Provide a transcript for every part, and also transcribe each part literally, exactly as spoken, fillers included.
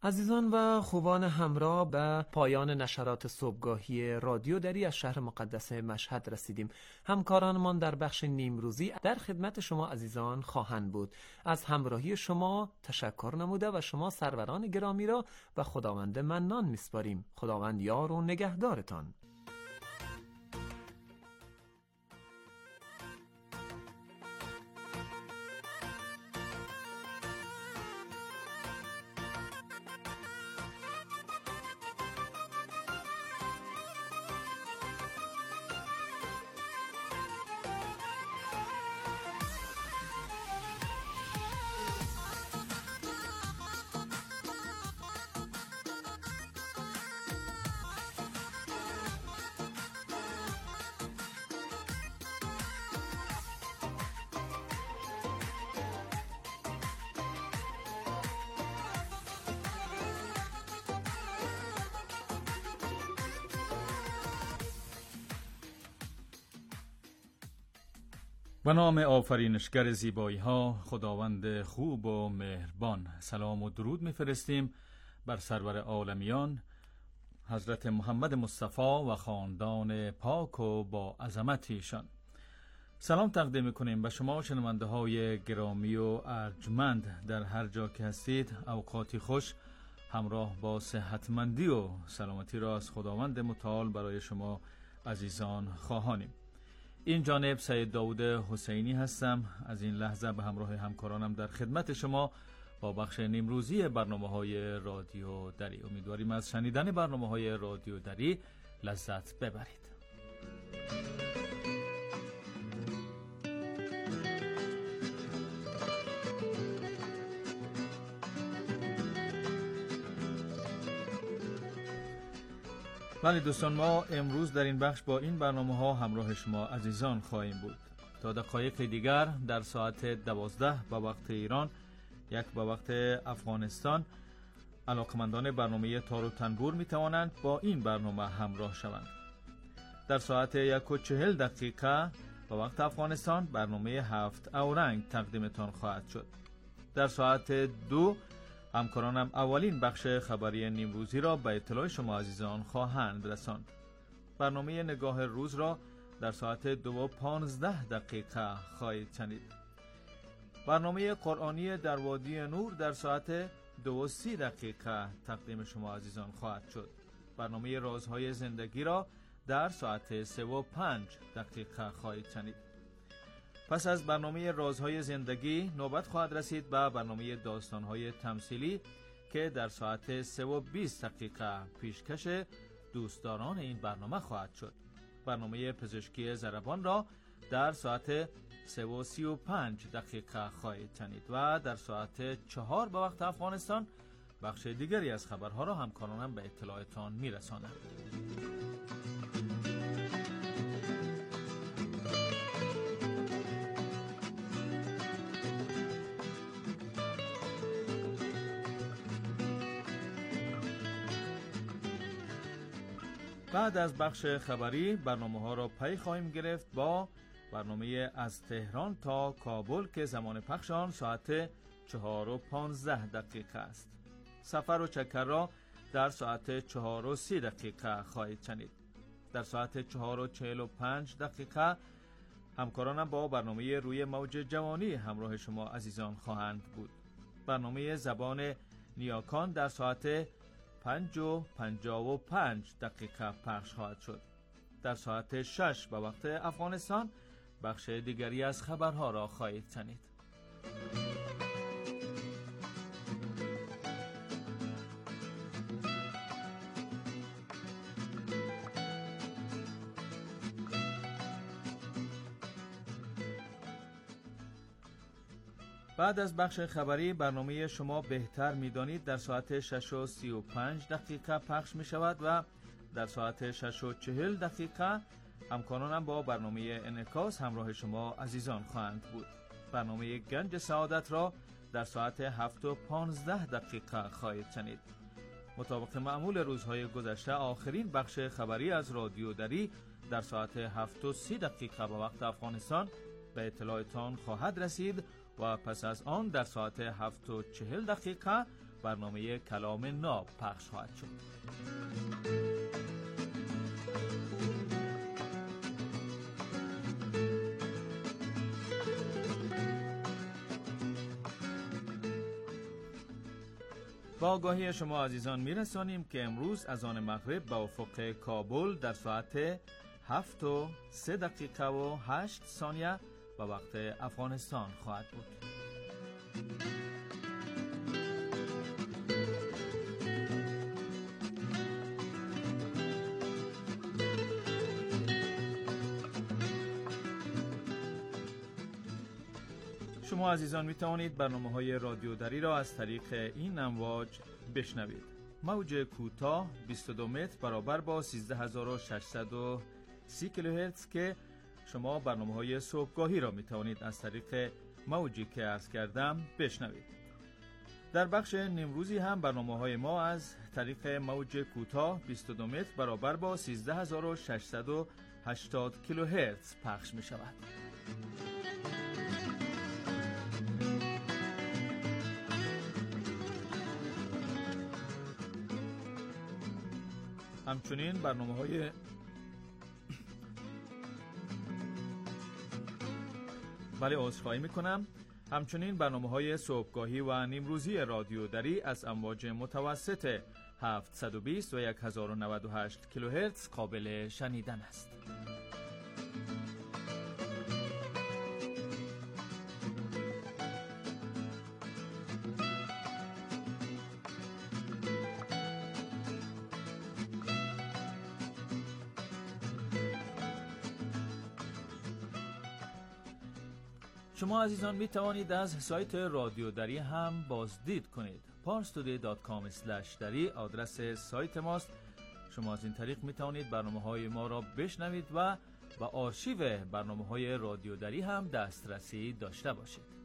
عزیزان و خوبان همراه، به پایان نشرات صبحگاهی رادیو دری از شهر مقدس مشهد رسیدیم. همکارانمان در بخش نیمروزی در خدمت شما عزیزان خواهند بود. از همراهی شما تشکر نموده و شما سروران گرامی را به خداوند منان میسپاریم. خداوند یار و نگهدارتان. به نام آفرینشگر زیبایی ها، خداوند خوب و مهربان، سلام و درود می‌فرستیم بر سرور عالمیان حضرت محمد مصطفی و خاندان پاک و با عظمت ایشان. سلام تقدیم می‌کنیم به شما شنونده های گرامی و ارجمند در هر جا که هستید. اوقاتی خوش همراه با صحتمندی و سلامتی را از خداوند متعال برای شما عزیزان خواهانیم. این جانب سید داود حسینی هستم. از این لحظه به همراه همکارانم در خدمت شما با بخش نیمروزی برنامه‌های رادیو دری. امیدواریم از شنیدن برنامه‌های رادیو دری لذت ببرید. بله دوستان، ما امروز در این بخش با این برنامه ها همراه شما عزیزان خواهیم بود. تا دقایق دیگر در ساعت دوازده به وقت ایران، یک به وقت افغانستان، علاقمندان برنامه تار و تنبور می توانند با این برنامه همراه شوند. در ساعت یک و چهل دقیقه به وقت افغانستان برنامه هفت اورنگ تقدیمتان خواهد شد. در ساعت دو همکارانم اولین بخش خبری نیمروزی را به اطلاع شما عزیزان خواهند رساند. برنامه نگاه روز را در ساعت دو و پانزده دقیقه خواهید شنید. برنامه قرآنی در وادی نور در ساعت دو و سی دقیقه تقدیم شما عزیزان خواهد شد. برنامه رازهای زندگی را در ساعت سه و پنج دقیقه خواهید شنید. پس از برنامه رازهای زندگی نوبت خواهد رسید به برنامه داستانهای تمثیلی که در ساعت سه و بیست دقیقه پیشکش دوستداران این برنامه خواهد شد. برنامه پزشکی ضربان را در ساعت سه و سی و پنج دقیقه خواهید شنید و در ساعت چهار به وقت افغانستان بخش دیگری از خبرها را همکارانم به اطلاعتان میرسانند. بعد از بخش خبری برنامه ها را پی خواهیم گرفت با برنامه از تهران تا کابل که زمان پخش آن ساعت چهار و پانزده دقیقه است. سفر و چکر را در ساعت چهار و سی دقیقه خواهید شنید. در ساعت چهار و چهل و پنج دقیقه همکارانم با برنامه روی موج جوانی همراه شما عزیزان خواهند بود. برنامه زبان نیاکان در ساعت پنج و پنجاه و پنج دقیقه پخش خواهد شد. در ساعت شش به وقت افغانستان بخش دیگری از خبرها را خواهید شنید. بعد از بخش خبری برنامه شما بهتر می‌دانید در ساعت شش و سی و پنج دقیقه پخش می شود و در ساعت شش و چهل دقیقه همکارانم با برنامه انعکاس همراه شما عزیزان خواهند بود. برنامه گنج سعادت را در ساعت هفت و پانزده دقیقه خواهید شنید. مطابق معمول روزهای گذشته آخرین بخش خبری از رادیو دری در ساعت هفت و سی دقیقه به وقت افغانستان به اطلاعتان خواهد رسید و پس از آن در ساعت هفت و چهل دقیقه برنامه کلام ناب پخش خواهد شد. با آگاهی شما عزیزان میرسانیم که امروز از آن مغرب به افق کابل در ساعت هفت و سه دقیقه و هشت ثانیه به وقت افغانستان خواهد بود. شما عزیزان می توانید برنامه‌های رادیو دری را از طریق این امواج بشنوید. موج کوتاه بیست و دو متر برابر با سیزده هزار و ششصد و سی کیلوهرتز که شما برنامه‌های صبحگاهی را می توانید از طریق موجی که عرض کردم بشنوید. در بخش نیمروزی هم برنامه‌های ما از طریق موج کوتاه بیست و دو متر برابر با سیزده هزار و ششصد و هشتاد کیلوهرتز پخش می شود. همچنین برنامه‌های بله عذرخواهی می‌کنم همچنین برنامه‌های صبحگاهی و نیمروزی رادیو دری از امواج متوسط هفتصد و بیست و هزار و نود و هشت کیلوهرتز قابل شنیدن است. شما عزیزان می توانید از سایت رادیو دری هم بازدید کنید. پارس تودی دات کام اسلش دری آدرس سایت ماست. شما از این طریق می توانید برنامه‌های ما را بشنوید و به آرشیو برنامه‌های رادیو دری هم دسترسی داشته باشید.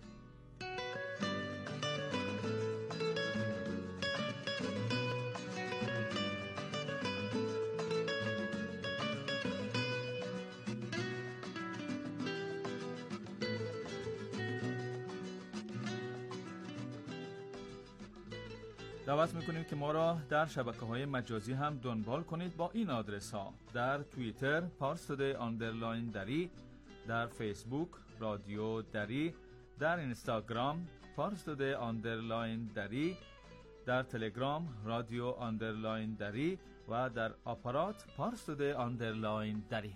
دعوت میکنیم که ما را در شبکه‌های مجازی هم دنبال کنید با این آدرس ها: در توییتر پارس تودی آندرلاین دری، در فیسبوک رادیو دری، در اینستاگرام پارس تودی آندرلاین دری، در تلگرام رادیو آندرلاین دری و در آپارات پارس تودی آندرلاین دری.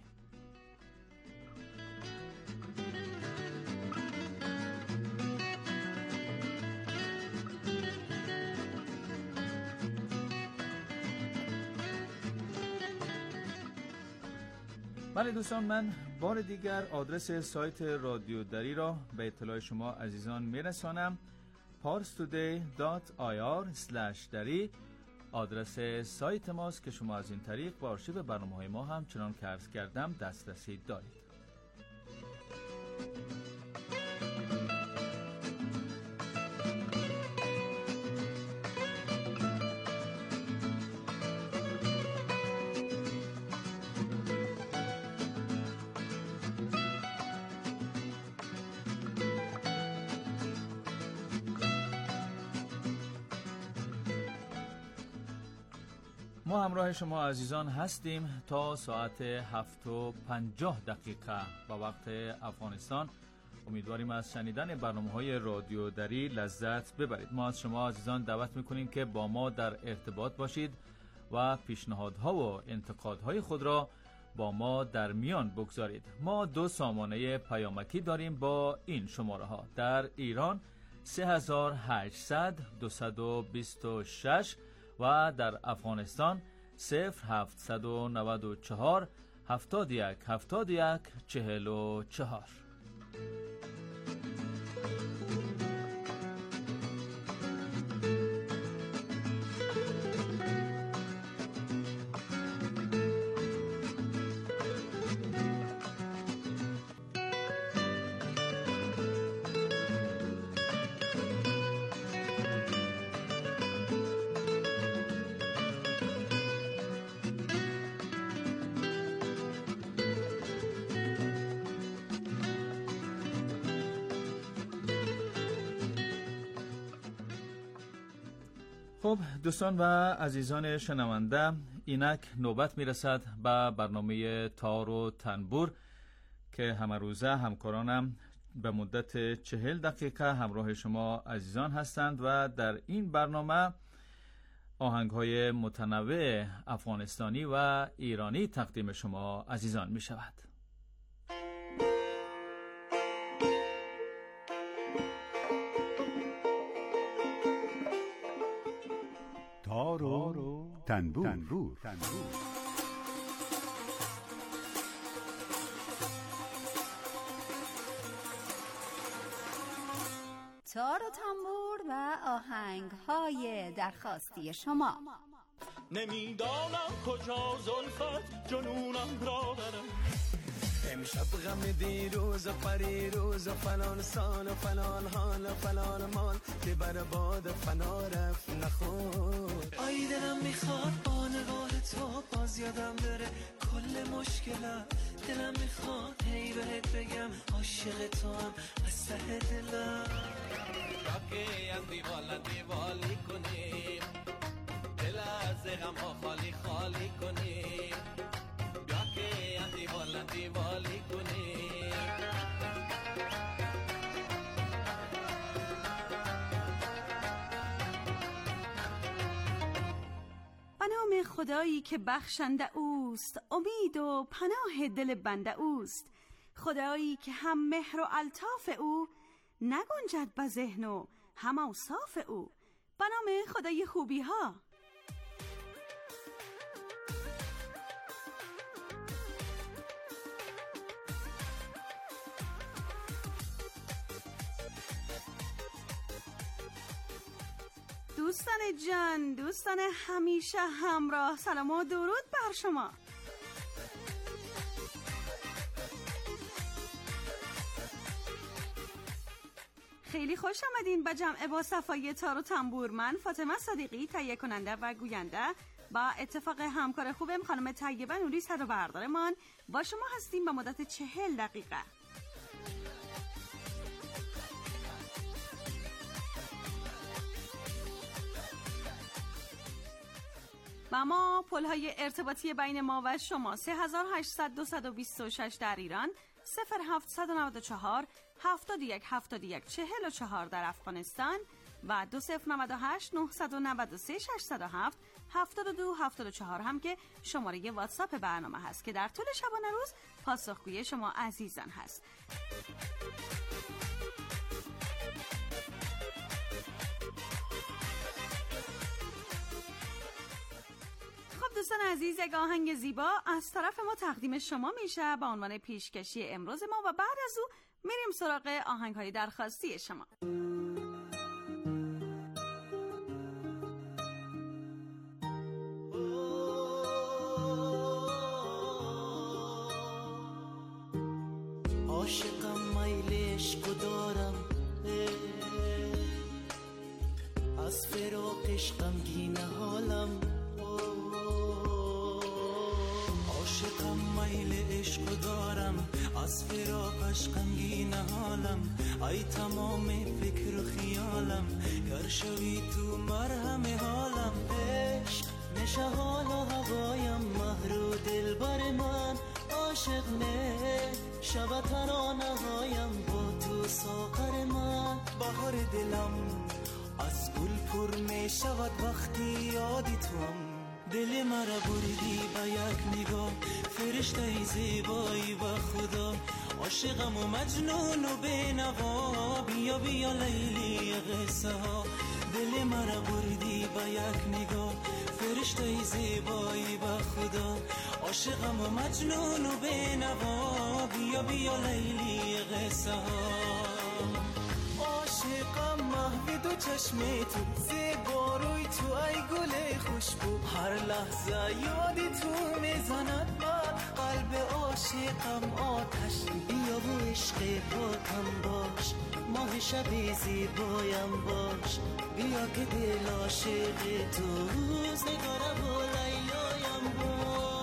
بله دوستان، من بار دیگر آدرس سایت رادیو دری را به اطلاع شما عزیزان میرسانم: پارس تودی دات آی آر اسلش دری آدرس سایت ماست که شما از این طریق به آرشیو برنامه‌های ما هم چنان که عرض کردم دسترسی دارید. ما همراه شما عزیزان هستیم تا ساعت هفت و پنجاه دقیقه با وقت افغانستان. امیدواریم از شنیدن برنامه‌های رادیو دری لذت ببرید. ما از شما عزیزان دعوت می‌کنیم که با ما در ارتباط باشید و پیشنهادها و انتقادهای خود را با ما در میان بگذارید. ما دو سامانه پیامکی داریم با این شماره ها: در ایران سه هزار و هشتصد دویست و بیست و شش و در افغانستان صفر هفتصد و نود و چهار هفتاد و یک هفتاد و یک چهل و چهار. خب دوستان و عزیزان شنونده، اینک نوبت میرسد به برنامه تار و تنبور که همه روزه همکارانم به مدت چهل دقیقه همراه شما عزیزان هستند و در این برنامه آهنگ‌های متنوع افغانستانی و ایرانی تقدیم شما عزیزان می شود. تار و تنبور, تنبور. تنبور. تار و تنبور و آهنگ‌های درخواستی شما. نمیدانم کجا زلفت جنونم را برم، امشب غم دیروز و پریروز و فلان سال و فلان حال و فلان مال که بر باد فنا رفت نخور. آی دلم میخواد با نگاه تو باز یادم بره کل مشکلات. دلم میخواد هی بهت بگم عاشق تو هم از ته دلم. راکی از دیوالا دیوالی کنیم، دل از غم ها خالی خالی کنیم. راکی از دیوالا دیوالی کنیم. به نام خدایی که بخشنده اوست، امید و پناه دل بنده اوست. خدایی که هم مهر و الطاف او، نگنجد به ذهن و هم اوصاف او. به نام خدای خوبی ها. دوستان جان، دوستان همیشه همراه، سلام و درود بر شما. خیلی خوش آمدین به جمع با صفای تار و تنبور. من فاطمه صدیقی، تهیه کننده و گوینده، با اتفاق همکار خوبم خانم طیبه نوری صدا بردارمان با شما هستیم به مدت چهل دقیقه. و ما پل‌های ارتباطی بین ما و شما سه هزار و هشتصد دویست و بیست و شش در ایران، صفر هفتصد و نود و چهار هفتاد و یک هفتاد و یک چهل و چهار در افغانستان و دو صفر نود و هشت نهصد و نود و سه ششصد و هفت هفتاد و دو هفتاد و چهار هم که شماره واتساپ برنامه هست که در طول شبانه روز پاسخگوی شما عزیزان هست. دوستان عزیز، یک آهنگ زیبا از طرف ما تقدیم شما میشه به عنوان پیشکشی امروز ما و بعد از او میریم سراغ آهنگ‌های درخواستی شما. عاشقم میل عشق دارم، از فراقش غمگین حالم. عاشقم میل عشق دارم، از فراقش غمگین حالم. ای تمام فکر و خیالم، گر شوی تو مرهم حالم. عشق نشه حال و هوایم، مهر و دلبر من. عاشق نه شب ترانه هایم، با تو ساغر من. بهار دلم از گل پر می شود وقتی یادی توام. دل مرا بردی به یک نگاه، فرشته زیبایی و خدا. عاشقم و مجنون و بینوا، بیا بیا لیلی قصه ها. دل مرا بردی به یک نگاه، فرشته زیبایی و خدا. عاشقم و مجنون و بینوا، بیا بیا لیلی قصه ها. عاشقم محو دو چشم تو، زیبا روی تو ای گل خوشبو. هر لحظه یادی تو میزند بر قلب عاشقم آتش. بیا و عشق پاکم باش، ماه شب زیبایم باش. بیا که دل عاشق تو روزگار و لیلایم باش.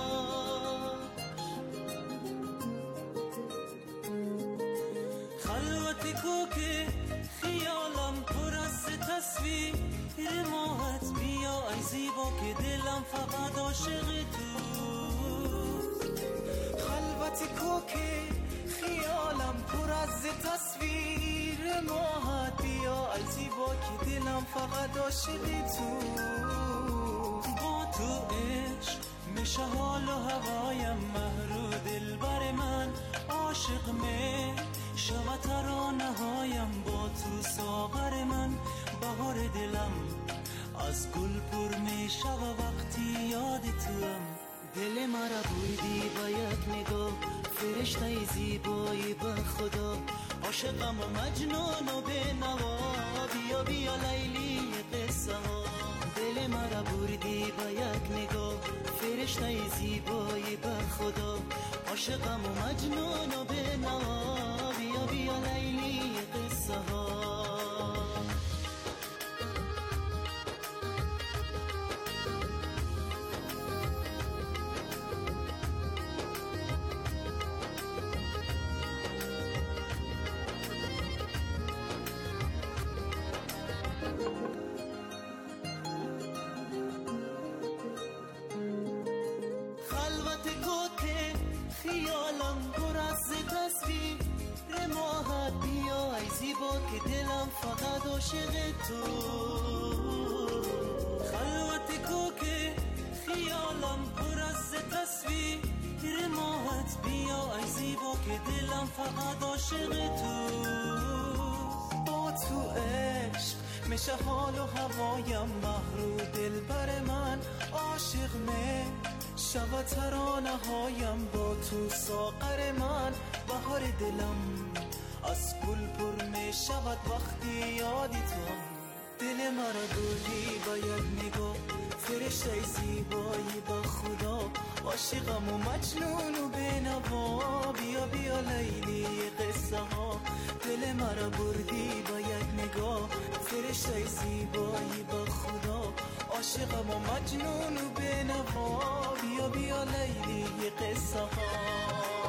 خلوت کو که خیالم پر از تصویر ماهت بی زیبا که دلم فقط عاشق تو. خلوت کوکه خیالم پر از تصویر ماهت، بیا ای زیبا که دلم فقط عاشق تو. با تو عشق میشه حال و هوایم، مهرو دلبر من عاشق می شود ترانه هایم. با تو ساغر من بهار دلم از گل پر می شود وقتی یاد توام. دل مرا بودی با یک نگاه، فرشته زیبایی به خدا. عاشقم و مجنون و به نوا، بیا بیا لیلی قصه ها. دل مرا بردی با یک نگاه، فرشته زیبایی به خدا. عاشقم و مجنون و به نوا، بیا بیا لیلی قصه ها. که دلم فقط عاشق تو. خلوت کوکه خیالم پر از تصویر ماهت، بیا ای زیبا که دلم فقط عاشق تو. با تو عشق میشه حال و هوایم، مهرو دلبر من عاشق می شود ترانه هایم. با تو ساغر من بهار دلم از گل پر می شود وقتی یادی تو. دل مرا بردی با یک نگاه، فرشته زیبایی با خدا. عاشقم و مجنون و بینوا، بیا بیا لیلی قصه ها. دل مرا بردی با یک نگاه، فرشته زیبایی با خدا. عاشقم و مجنون و بینوا، بیا بیا لیلی قصه ها.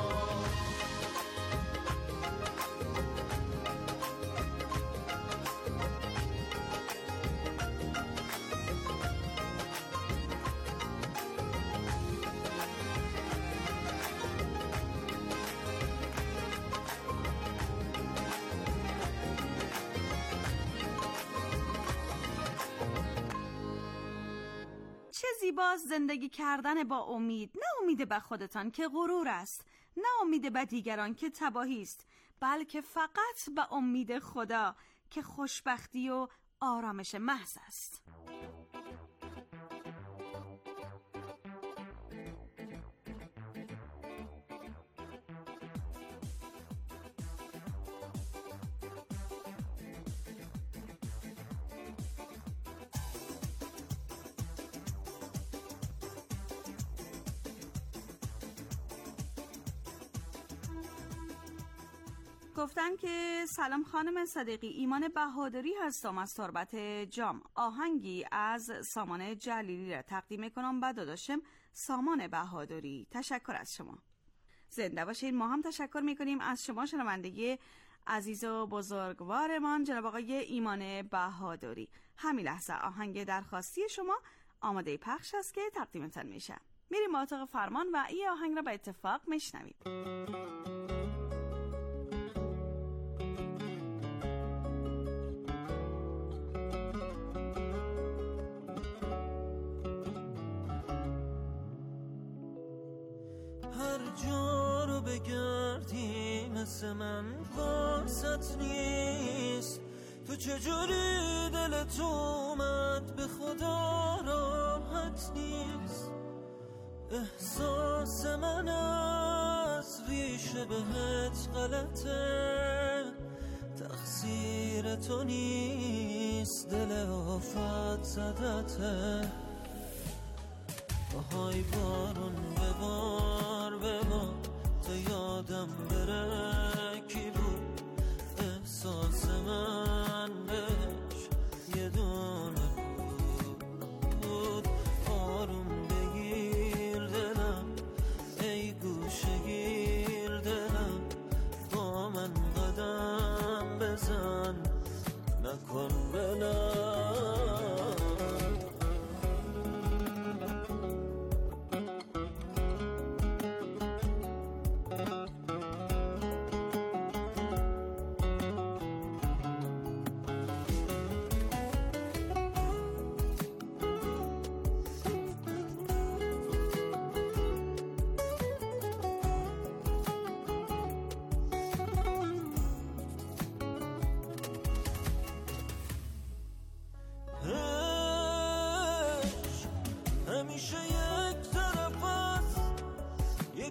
زیباست زندگی کردن با امید، نه امید به خودتان که غرور است، نه امید به دیگران که تباهی است، بلکه فقط به امید خدا که خوشبختی و آرامش محض است. گفتن که سلام خانم صدیقی، ایمان بهادری هستم از تربت جام. آهنگی از سامان جلیلی را تقدیم کنم به داداشم سامان بهادری. تشکر از شما، زنده باشید. ما هم تشکر میکنیم از شما شنونده عزیز و بزرگوارمان جناب آقای ایمان بهادری. همین لحظه آهنگ درخواستی شما آماده پخش است که تقدیمتان میشه. میریم با اتاق فرمان و این آهنگ را به اتفاق میشنوید. بگردی مثل من واسط نیست، تو چجوری دلت اومد به خدا راحت نیست. احساس من از ریشه بهت غلطه، تقصیر تو نیست، دل آفت زدته. آهای بارون ببار ببار تا یادم بره کی بود، احساس من بهش یه دونه بود. آروم بگیر دلم ای گوشه گیر دلم، با من قدم بزن نکن بلم.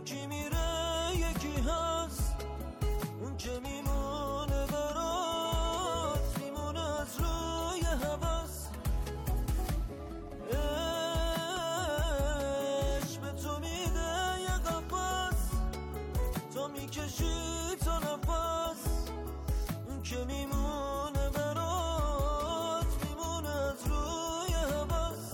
یکی میره یکی هست، اون که میمونه برات میمونه از روی هوس. عشق به تو میده یه قفس، تو میکشی تا نفس، اون که میمونه برات میمونه از روی هوس.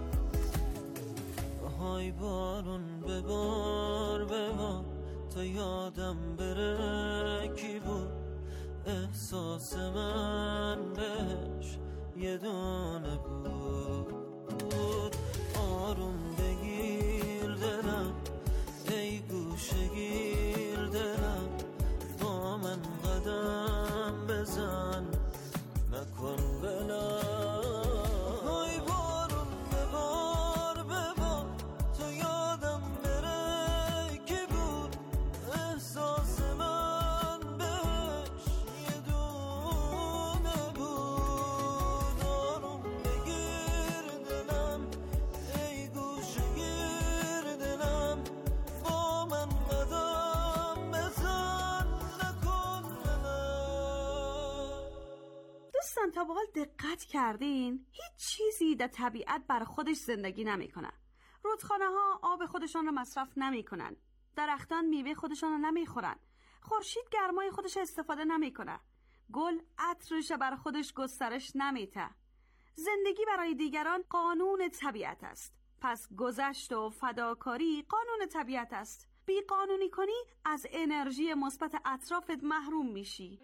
های بارون ببار ببار تا یادم بره کی بود احساس من بهش یه دونه بود. آروم بگیر دلم ای گوشه گیر دلم، با من قدم بزن نکن بلم. های بارون ببار ببار تا یادم بره کی بود احساس من بهش یه دونه بود. آروم بگیر دلم ای گوشه گیر دلم، با من قدم بزن نکن بلم. دوستان تا به حال دقت کردین هیچ چیزی در طبیعت بر خودش زندگی نمیکنه. رودخانه ها آب خودشان رو مصرف نمیکنن، درختان میوه خودشان رو نمیخورن، خورشید گرمای خودش استفاده نمیکنه، گل عطرش بر خودش گسترش نمیده. زندگی برای دیگران قانون طبیعت است، پس گذشت و فداکاری قانون طبیعت است. بی قانونی کنی از انرژی مثبت اطرافت محروم میشی.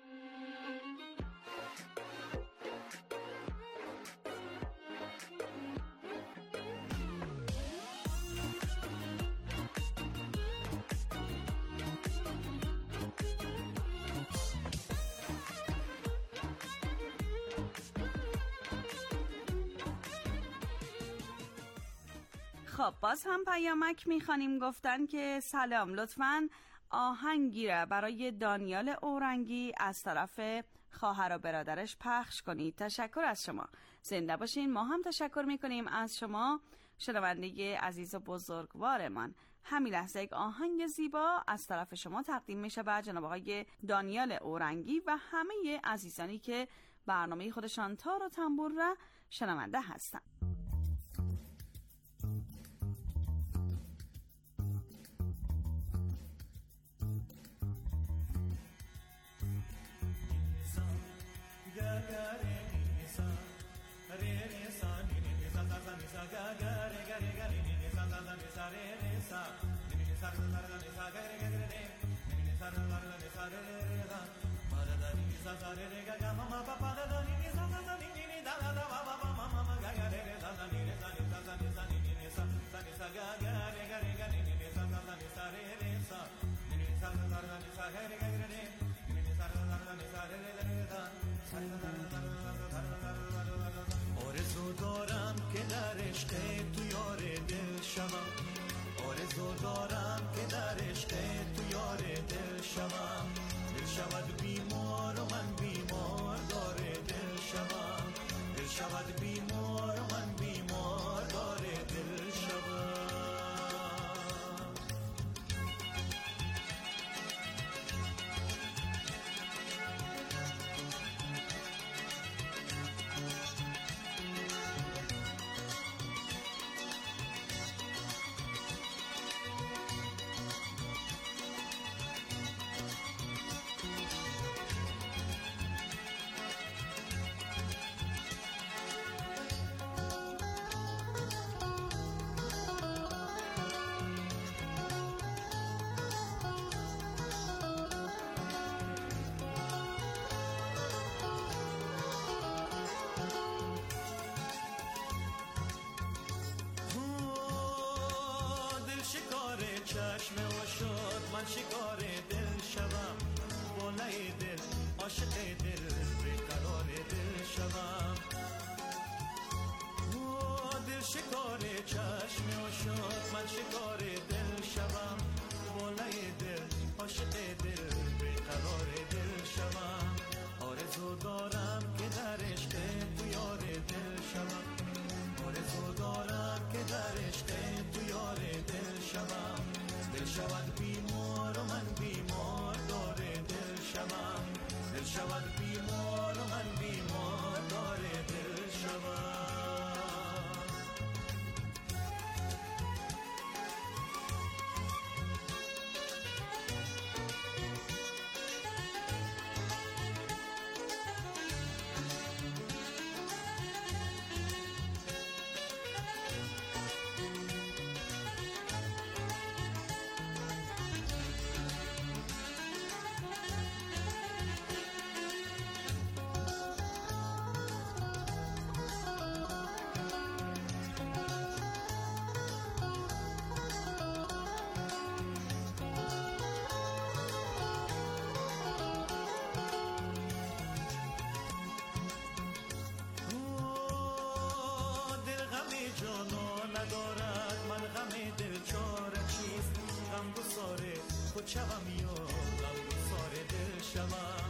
خب باز هم پیامک میخوانیم، گفتن که سلام لطفاً آهنگی را برای دانیال اورنگی از طرف خواهر و برادرش پخش کنید. تشکر از شما، زنده باشین. ما هم تشکر میکنیم از شما شنونده عزیز و بزرگوارمان. همین لحظه یک آهنگ زیبا از طرف شما تقدیم میشه به جناب آقای دانیال اورنگی و همه عزیزانی که برنامه خودشان تار و تنبور را شنونده هستند. آرزو دارم که در عشق تو یار دل شوم، آرزو دارم که در عشق تو یار دل شوم. دل شود بیمار و من بیمار داره دل شوم، دل شود بیمار و من بیمار داره دل شوم. چشم و شد من شکار دل شوم، بالای دل عاشق دل بیقرار دل شوم. دل شکار چشم و شد من شکار دل شوم، بالای دل عاشق دل بیقرار دل شوم. آرزو دارم که در عشق تو یار دل شوم، آرزو دارم که در عشق تو یار دل شوم. دل شود بیمار و من بیمار داره دل شوم، دل شود بیمار و من بیمار داره دل شوم. خود شوم یا غم گسار دل شوم،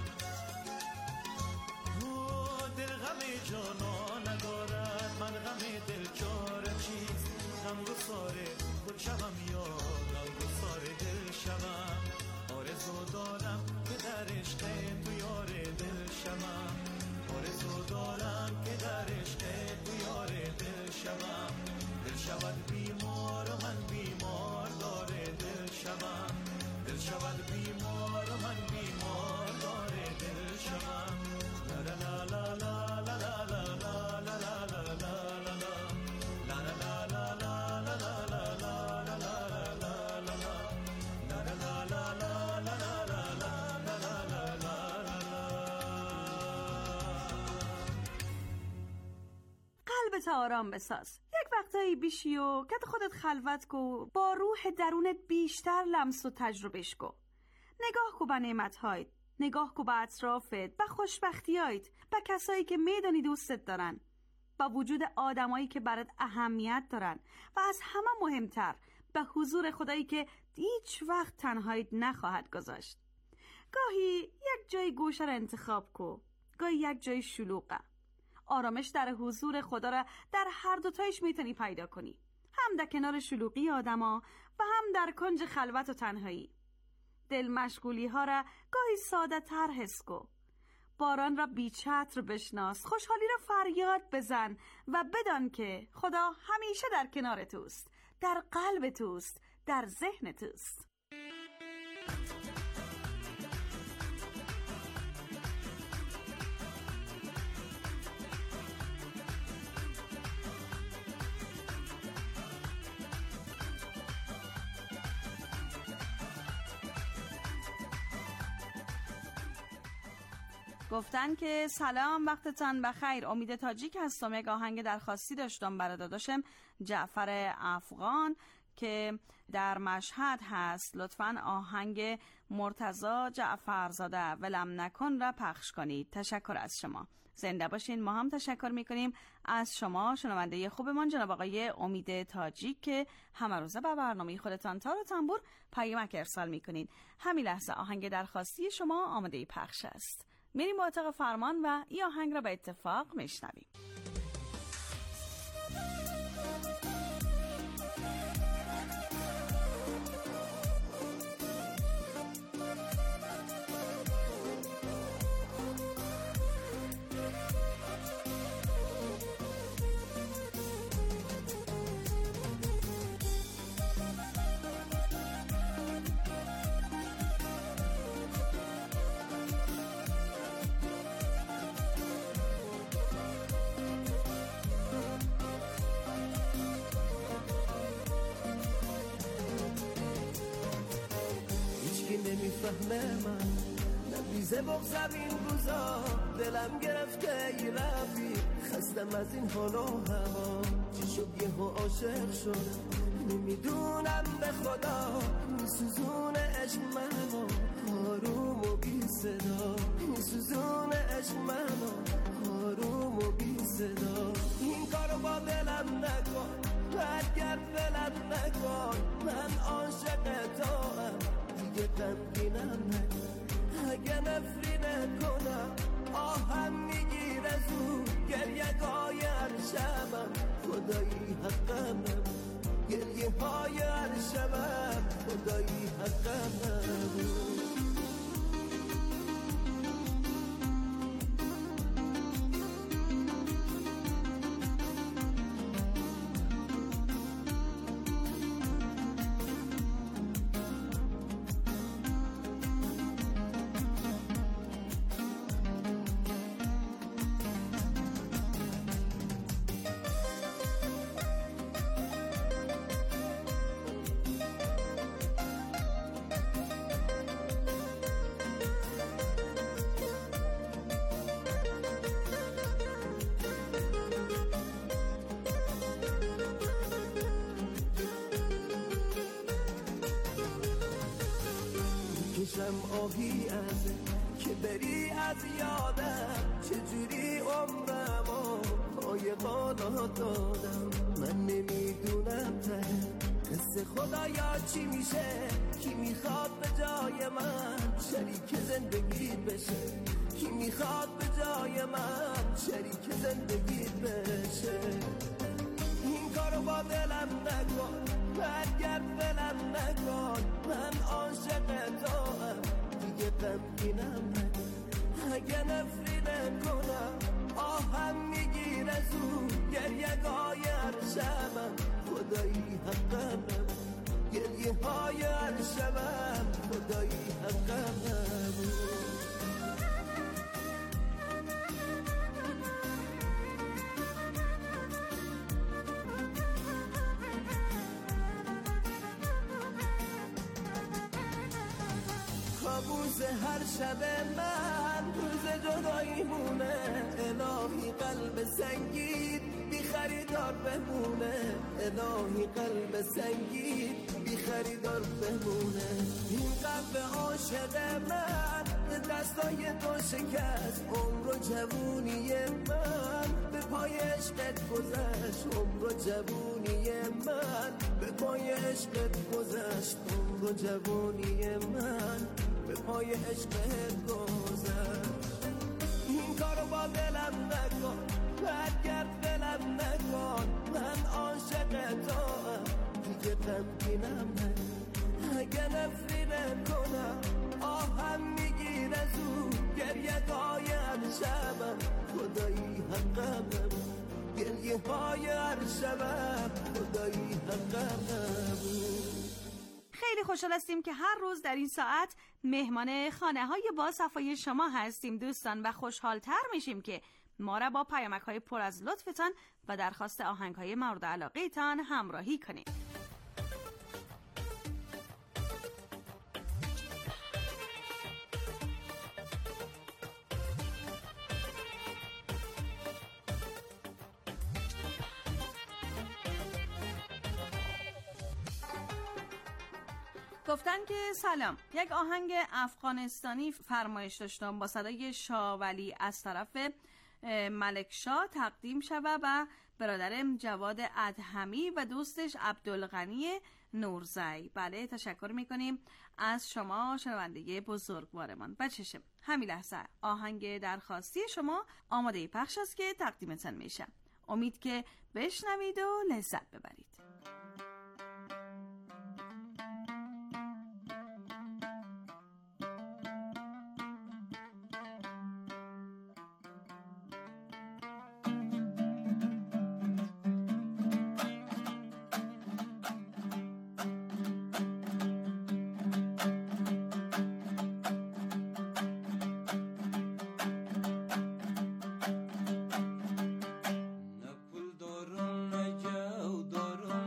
دل غم جانا ندارد، من غم دل چاره چیست، غم گسار خود شوم یا غم گسار دل شوم. آرزو دارم که در عشق تو یار دل شوم، آرزو دارم که در عشق تو یار دل شوم. دل شود بیمار و من بیمار داره دل شوم، دل شود بیمار و من بیمار داره دل شوم. لا لا لا لا لا لا لا لا لا لا لا قلبت آرام بساز، یک وقتایی بیشی و کت خودت خلوت کو، با روح درونت بیشتر لمس و تجربهش کو. نگاه کو به نعمت‌هایت، نگاه کو به اطرافت، به خوشبختیایت، به کسایی که میدانی دوستت دارن، به وجود آدمایی که برات اهمیت دارن و از همه مهمتر به حضور خدایی که هیچ وقت تنهایت نخواهد گذاشت. گاهی یک جای گوشه را انتخاب کو، گاهی یک جای شلوغه. آرامش در حضور خدا را در هر دوتایش میتونی پیدا کنی، هم در کنار شلوغی آدما و هم در کنج خلوت و تنهایی. دل مشغولی ها را گاهی ساده تر حس کن. باران را بی چتر بشناس، خوشحالی را فریاد بزن و بدان که خدا همیشه در کنار توست، در قلب توست، در ذهن توست. گفتن که سلام، وقتتان بخیر. امید تاجیک هستم. یک آهنگ درخواستی داشتم برای داداشم جعفر افغان که در مشهد هست. لطفاً آهنگ مرتضی جعفرزاده ولم نکن را پخش کنید. تشکر از شما. زنده باشین. ما هم تشکر میکنیم از شما شنونده خوبمان جناب آقای امید تاجیک که همه روزه به برنامه خودتان تار و تنبور پیامک ارسال میکنید. همین لحظه آهنگ درخواستی شما آماده پخش است. میریم با اتاق فرمان و این آهنگ را به اتفاق میشنویم. نمیفهمه من نبیزه بغزم این روزا، دلم گرفته ای رفی، خستم از این حال و هوا. چی شد یه ها عاشق شد نمیدونم به خدا، میسوزون عشق منو آروم و بی صدا، میسوزون عشق منو آروم و بی صدا. این کارو با دلم نکن، برگرد دلم نکن، من عاشق تو هم دیگه غمگینم نکن. اگه نفری نکنم آهم میگیره زود، گریه گای هر شبم خدایی حقمم، گریه های هر شبم خدایی حقم نبود. کشم آهی ازه که بری از یادم، چجوری عمرمو پای قالا دادم. من نمیدونم ته قصه خدایا چی میشه، کی میخواد به جای من شریک زندگیت بشه، کی میخواد به جای من شریک زندگیت بشه. این کارو با دلم نکن، برگرد دلم نکن، من عاشق توام دیگه غمگینم نکن. اگه نفری نکنم آهم میگیره زود، گریه های هر شبم خدایی حقم نبود، گریه های هر شبم خدایی حقم نبود. کابوس هر شب من روز جدایی مونه، الهی قلب سنگین بی خریدار بمونه، الهی قلب سنگین بی خریدار بمونه. این قلب عاشق من دستای تو شکست، عمر و جوونی من به پای عشقت گذشت، عمر و جوونی من به پای عشقت گذشت، عمر و جوونی من به پای عشقت گذشت. این کارو با دلم نکن، برگرد دلم نکن، من عاشق توام دیگه غمگینم نکن. اگه نفری نکنم آهم میگیره زود، گریه های هر شبم خدایی حقم نبود، گریه های هر شبم خدایی حقم نبود. خیلی خوشحال هستیم که هر روز در این ساعت مهمان خانه های با صفای شما هستیم دوستان، و خوشحالتر میشیم که ما را با پیامک های پر از لطفتان و درخواست آهنگ های مورد علاقه تان همراهی کنید. گفتن که سلام، یک آهنگ افغانستانی فرمایش داشتم با صدای شاولی از طرف ملکشاه تقدیم شود و برادرم جواد ادهمی و دوستش عبدالغنی نورزی. بله، تشکر میکنیم از شما شنونده بزرگوارمان. بچشم همین لحظه آهنگ درخواستی شما آماده پخش است که تقدیمتان میشه. امید که بشنوید و لذت ببرید. نه پول دارم نه جو دارم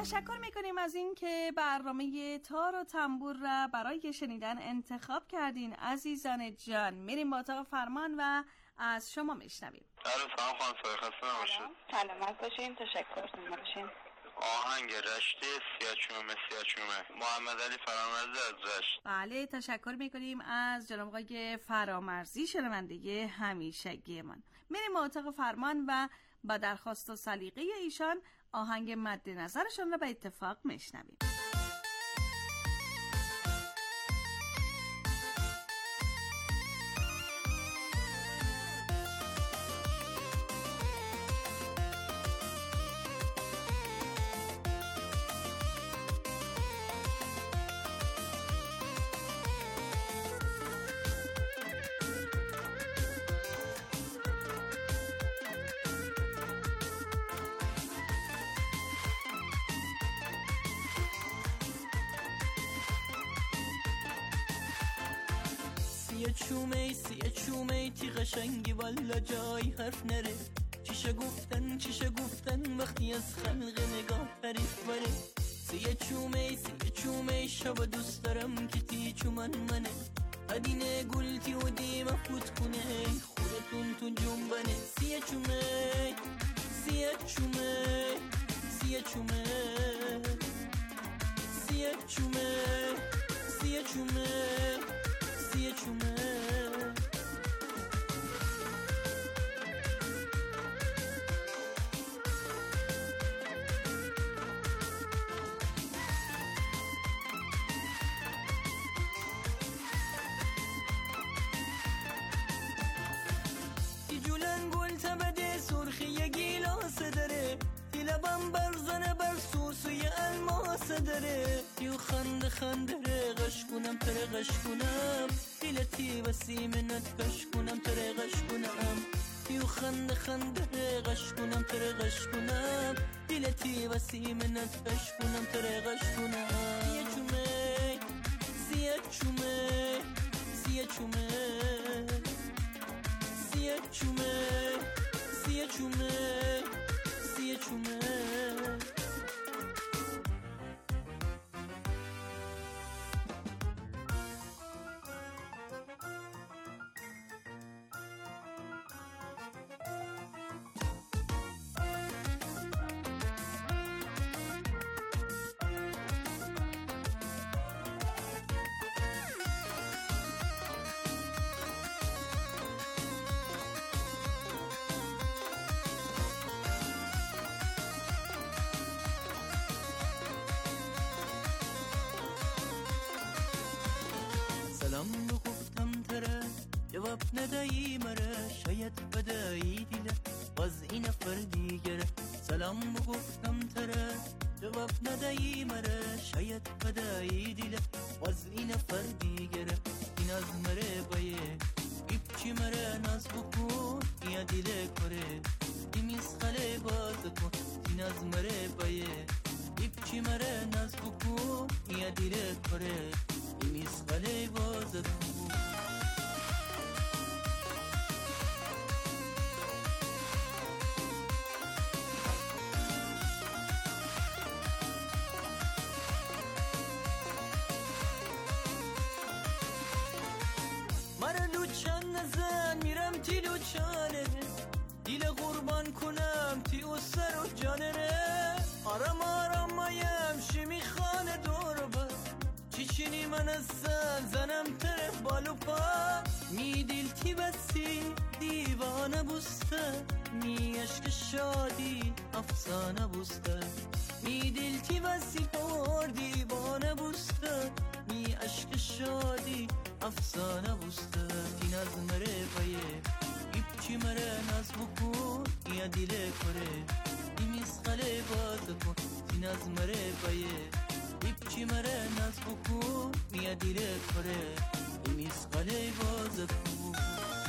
تشکر میکنیم از این که برنامه تار و تنبور را برای شنیدن انتخاب کردین عزیزان جان. میریم با اتاق فرمان و از شما میشنویم. سلام خانم سایه، خسته نباشید. سلامت باشین، تشکر باشین. آهنگ رشته سیاچومه سیاچومه محمد علی فرامرزی از رشت. بله تشکر میکنیم از جناب آقای فرامرزی، شنونده همیشگی من. میریم با اتاق فرمان و با درخواست و سلیقه ایشان آهنگ مد نظرشان را به اتفاق میشنویم. سیه چومه سیه چومه تی قشنگی والا جای حرف نره، چیشه گفتن چیشه گفتن وقتی از خلق نگاه حریف بره. سیه چومه سیه چومه شب دوست دارم که تی چومن منه، قدینه گلتی و دیم فوت کنه خودتون تو جنبنه. سیه چومه سیه چومه سیه چومه سیه چومه سیه چومه سیه چومه. تی جولن گل تبده سرخی یه گیلاسه داره، تی لبم برزنه بر سوسوی الماس داره، تیو خنده خنده رقش کنم ترقش کنم، دیلتی وسیم نتکش کنم ترقش کنم، تیو خنده خنده رقش کنم ترقش کنم، دیلتی وسیم نتکش کنم ترقش کنم. سیه چومه سیه چومه سیه چومه سیه چومه سیه چومه سیه چومه. سلام رو گفتم تره جواب ندهی مره، شاید بدهی دیله باز این نفر دیگره. سلام رو گفتم تره جواب ندهی مره، شاید بدهی دیله باز این نفر دیگره. این از مره بایه ایپچی مره ناز بکن یا دیله کره، این میسخله باز کن. این از مره بایه ایپچی مره ناز بکن یا دیله کره، میسخله باز کن. مرا لوچان نزن میرم تی لوچانه، دیل قربان کنم تی او سر و جانه. آرام آرام مایم شمی خانه دور با چیچینی من از زن زنم طرف بالو پا، می دیل تی بسی دیوانه بسته، می عشق شادی افسانه بسته، می دیل تی بسی پر دیوانه بسته، می عشق شادی افسانه بسته. این از مره بایه ایپچی مره ناز بکن یا دیله کره، این میسخله باز کن. این از مره بایه ایپچی مره ناز بکن یا دیله کره، این میسخله باز کن.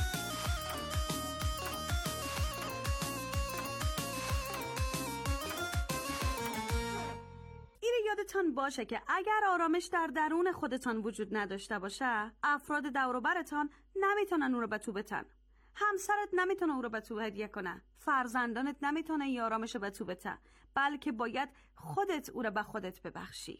یادتان باشه که اگر آرامش در درون خودتان وجود نداشته باشه، افراد دور و برتان نمیتونن اون رو به تو بتن. همسرت نمیتونه اون رو به تو هدیه کنه، فرزندانت نمیتونه این آرامش رو به تو بته، بلکه باید خودت او را به خودت ببخشی.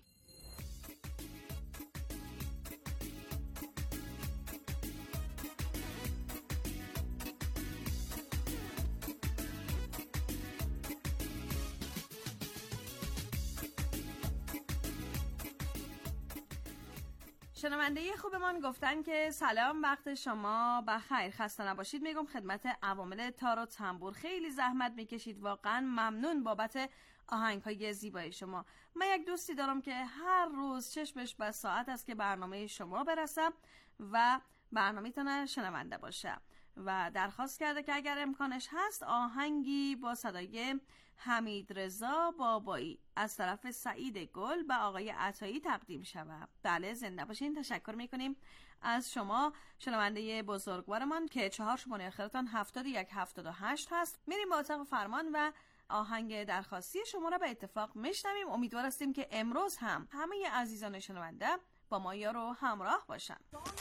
شنونده خوبمان گفتن که سلام، وقت شما بخیر، خسته نباشید. میگم خدمت عوامل تار و تنبور، خیلی زحمت میکشید، واقعا ممنون بابت آهنگ‌های زیبای شما. من یک دوستی دارم که هر روز چشمش به ساعت است که برنامه شما برسم و برنامه‌تون شنونده باشه و درخواست کرده که اگر امکانش هست آهنگی با صدای حمید رضا بابایی از طرف سعید گل به آقای عطایی تقدیم شود. بله، زنده باشین. تشکر میکنیم از شما شنونده بزرگوارمان که چهار شماره آخرتان هفتاد و یک هفتاد و هشت هست. میریم با اتاق فرمان و آهنگ درخواستی شما را به اتفاق میشنویم. امیدوار هستیم که امروز هم همه عزیزان شنونده با ما یارو همراه باشن.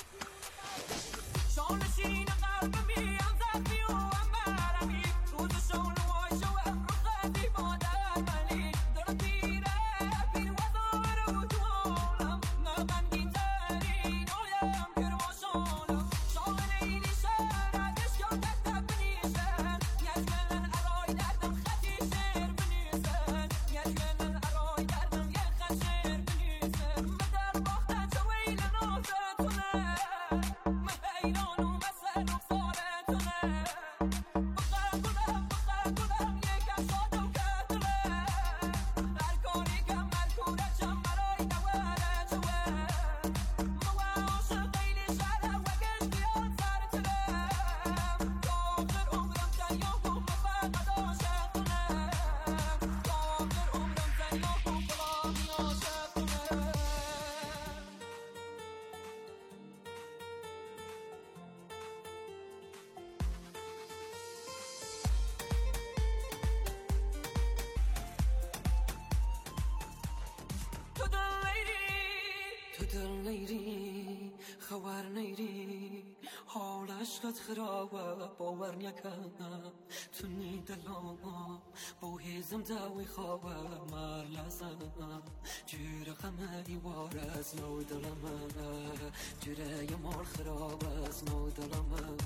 خبر نیری حال عشقت خرابه باور نکنم تو نی دلم با هیزم داوی خوابه مر لازم جور غمه ایوار از نو دلم جوره یمال خراب از نو دلم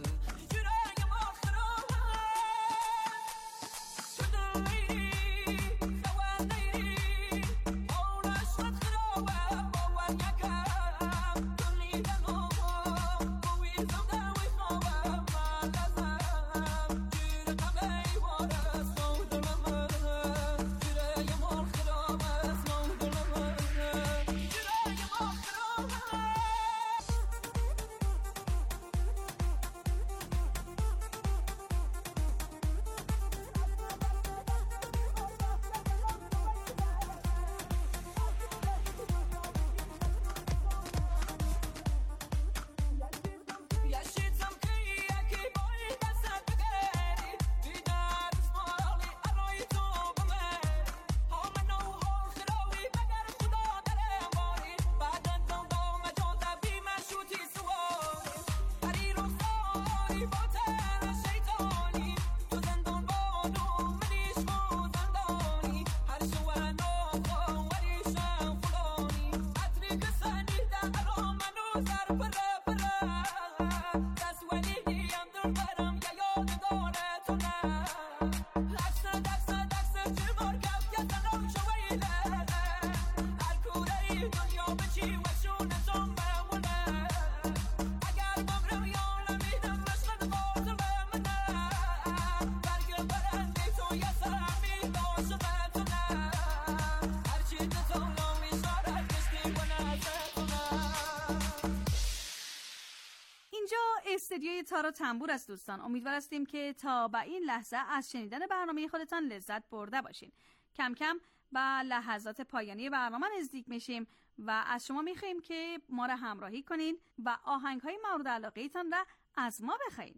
استدیوی تار و تنبور است دوستان. امیدوار هستیم که تا به این لحظه از شنیدن برنامه خودتان لذت برده باشین. کم کم به لحظات پایانی برنامه نزدیک میشیم و از شما میخواییم که ما را همراهی کنین و آهنگ‌های مورد علاقه‌تان را از ما بخواین.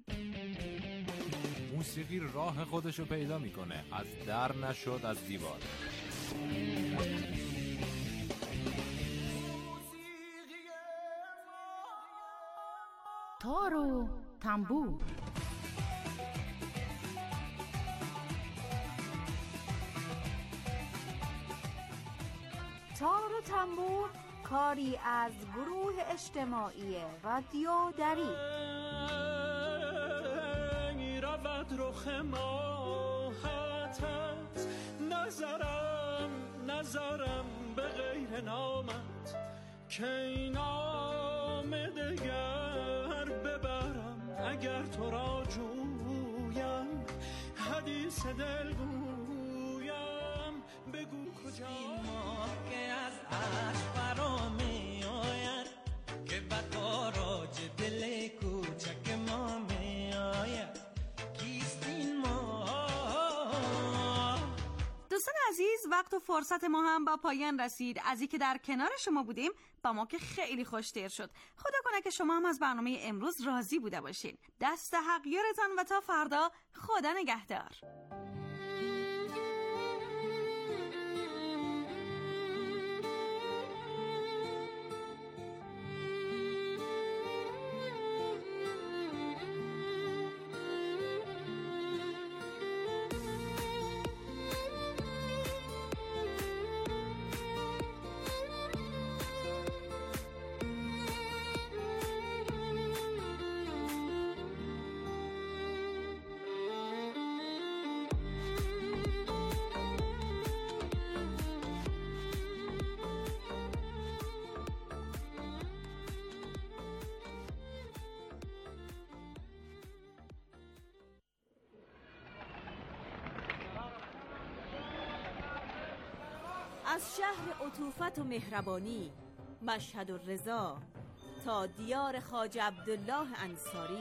موسیقی راه خودشو پیدا میکنه، از در نشد از دیوار. تار و تنبور. تار و تنبور کاری از گروه اجتماعی رادیو دری. رود رخ ماهتت نظرم نظرم به غیر نامت که این نام دگر ببرم اگر تو را جویم حدیث دل گویم بگو کجا ماه که از عشق فرا می آید که بقا راج دل کوچک ما می آید. دوستان عزیز، وقت و فرصت ما هم با پایان رسید. از اینکه در کنار شما بودیم با ما که خیلی خوش‌تر شد. خدا کنه که شما هم از برنامه امروز راضی بوده باشین. دست حق یارتان و تا فردا، خدا نگهدار. از شهر عطوفت و مهربانی مشهد و رضا تا دیار خواجه عبدالله انصاری،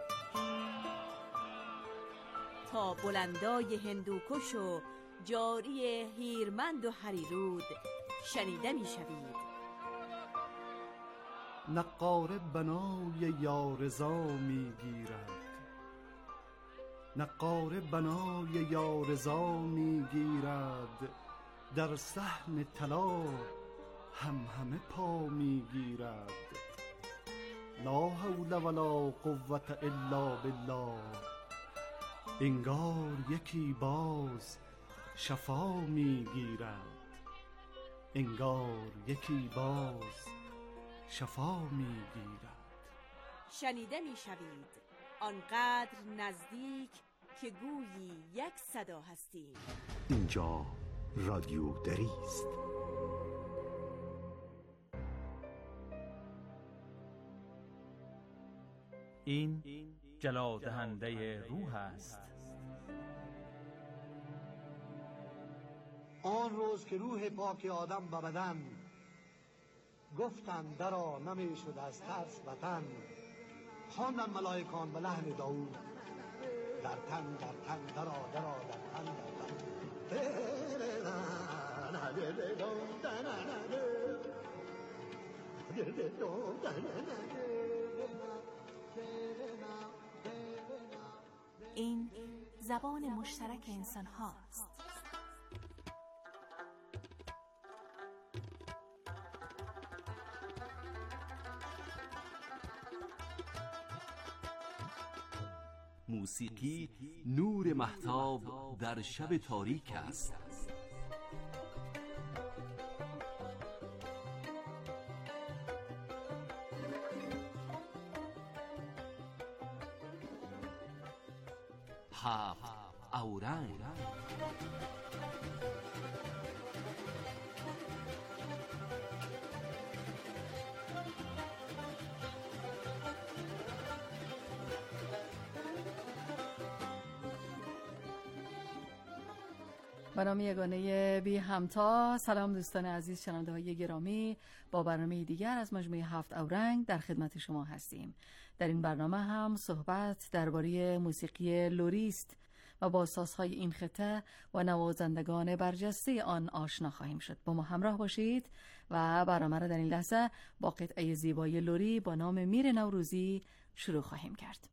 تا بلندای هندوکش و جاری هیرمند و هریرود شنیده می شوید. نقاره بنای یارضا می گیرد، نقاره بنای یارضا می گیرد، در صحن طلا هم همه پا می گیرد. لا حول ولا قوة الا بالله، انگار یکی باز شفا می گیرد، انگار یکی باز شفا می گیرد. شنیده می شوید آنقدر نزدیک که گویی یک صدا هستیم. اینجا رادیو دری است. این جلادهنده روح است. آن روز که روح پاک آدم به بدن گفتند درا نمیشد از ترس وطن، خواندن ملائکان به لحن داود در تن در تن درا درا در تن در تن. این زبان مشترک انسان هاست. موسیقی نور مهتاب در شب تاریک است. هفت اورنگ. برنامه یگانه بی همتا. سلام دوستان عزیز، شنونده های گرامی، با برنامه دیگر از مجموعه هفت اورنگ در خدمت شما هستیم. در این برنامه هم صحبت درباره موسیقی لری است و با سازهای این خطه و نوازندگان برجسته آن آشنا خواهیم شد. با ما همراه باشید و برنامه را در این لحظه با قطعه زیبای لری با نام میر نوروزی شروع خواهیم کرد.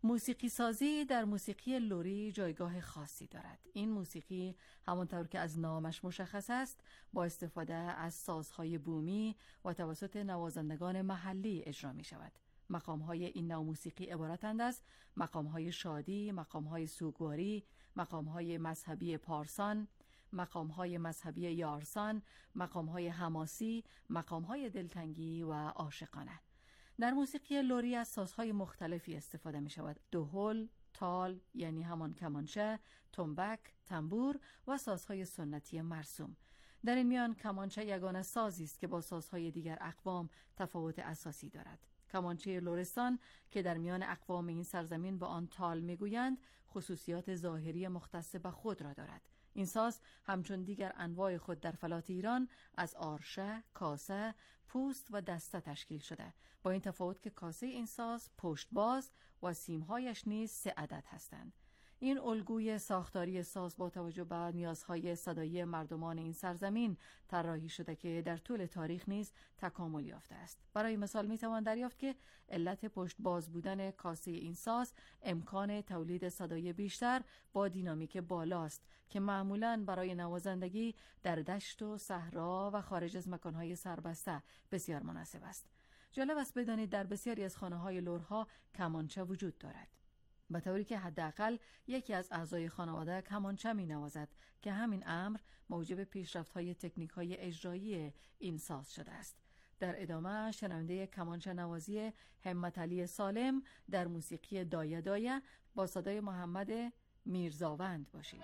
موسیقی سازی در موسیقی لری جایگاه خاصی دارد. این موسیقی همانطور که از نامش مشخص است با استفاده از سازهای بومی و توسط نوازندگان محلی اجرا می شود. مقام‌های این نوع موسیقی عبارتند از مقام‌های شادی، مقام‌های سوگواری، مقام‌های مذهبی پارسان، مقام‌های مذهبی یارسان، مقام‌های حماسی، مقام‌های دلتنگی و عاشقانه. در موسیقی لری از سازهای مختلفی استفاده می شود. دهل، تال یعنی همان کمانچه، تنبک، تنبور و سازهای سنتی مرسوم. در این میان کمانچه یگانه سازی است که با سازهای دیگر اقوام تفاوت اساسی دارد. کمانچه لرستان که در میان اقوام این سرزمین به آن تال میگویند، خصوصیات ظاهری مختص به خود را دارد. این ساز همچون دیگر انواع خود در فلات ایران از آرشه، کاسه، پوست و دسته تشکیل شده، با این تفاوت که کاسه این ساز پشت باز و سیمهایش نیز سه عدد هستند. این الگوی ساختاری ساز با توجه به نیازهای صدایی مردمان این سرزمین طراحی شده که در طول تاریخ نیز تکامل یافته است. برای مثال می توان دریافت که علت پشت باز بودن کاسه این ساز امکان تولید صدای بیشتر با دینامیک بالاست که معمولاً برای نوازندگی در دشت و صحرا و خارج از مکانهای سربسته بسیار مناسب است. جالب است بدانید در بسیاری از خانه‌های لرها کمانچه وجود دارد، به طوری که حداقل یکی از اعضای خانواده کمانچه می نوازد که همین امر موجب پیشرفت‌های تکنیک‌های اجرایی این ساز شده است. در ادامه شنونده کمانچه نوازی همت علی سالم در موسیقی دایه دایه با صدای محمد میرزاوند باشید.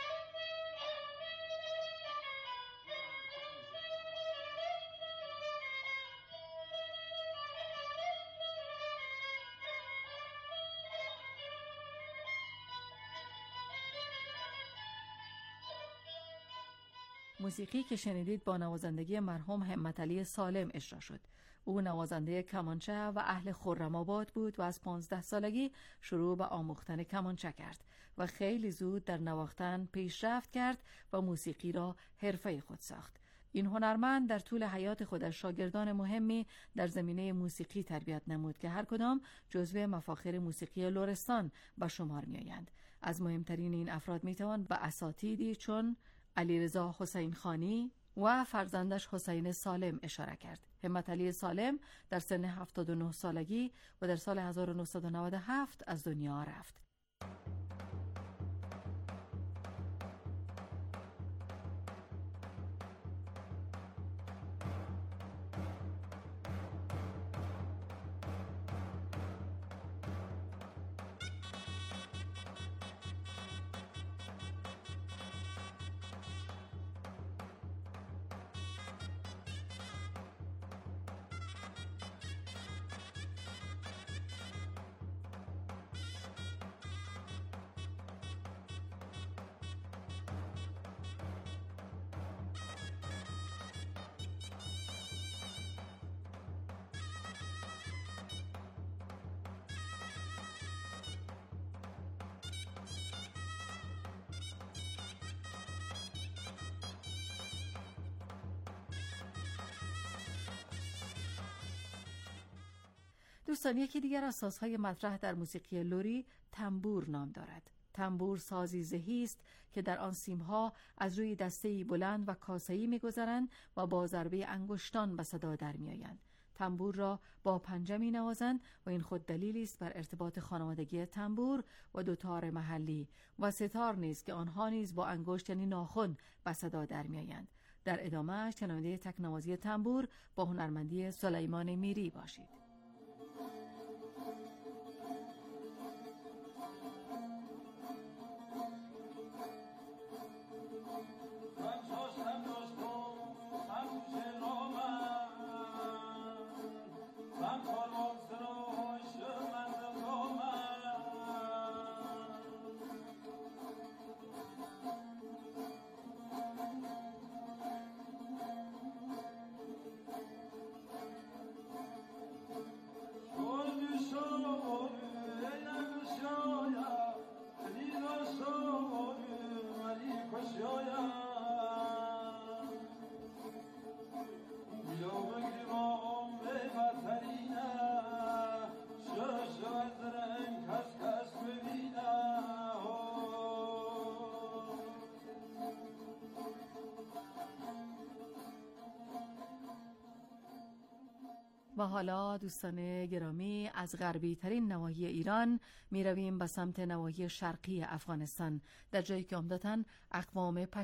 موسیقی که شنیدید با نوازندگی مرحوم همت علی سالم اجرا شد. او نوازنده کمانچه و اهل خرم‌آباد بود و از پانزده سالگی شروع به آموختن کمانچه کرد و خیلی زود در نواختن پیشرفت کرد و موسیقی را حرفه خود ساخت. این هنرمند در طول حیات خودش شاگردان مهمی در زمینه موسیقی تربیت نمود که هر کدام جزو مفاخر موسیقی لرستان به شمار می‌آیند. از مهمترین این افراد می‌توان به اساتیدی چون علیرضا حسین خانی و فرزندش حسین سالم اشاره کرد. همت علی سالم در سن هفتاد و نه سالگی و در سال هزار و نهصد و نود و هفت از دنیا رفت. دوستان، یکی دیگر از سازهای مطرح در موسیقی لری تنبور نام دارد. تنبور سازی زهی است که در آن سیمها از روی دسته‌ای بلند و کاسه‌ای می‌گذرند و با ضربه انگشتان به صدا در می‌آیند. تنبور را با پنجه می‌نوازند و این خود دلیلی است بر ارتباط خانوادگی تنبور و دوتار محلی و ستار نیز که آنها نیز با انگشت یعنی ناخن به صدا در می‌آیند. در ادامه شنونده تکنوازی تنبور با هنرمندی سلیمان میری باشید. و حالا دوستان گرامی از غربی ترین نواحی ایران می رویم به سمت نواحی شرقی افغانستان، در جایی که عمدتاً اقوام